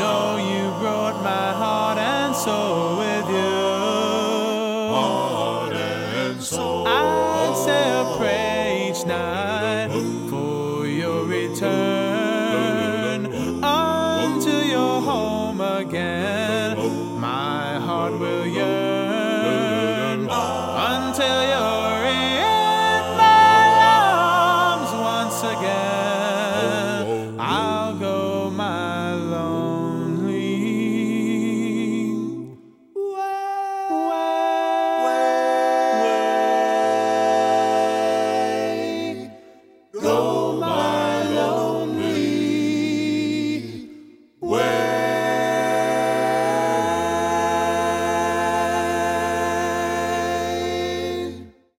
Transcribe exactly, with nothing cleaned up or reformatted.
know you brought my heart and soul with you. Heart and soul. I'd say a prayer each night for your return unto your home again.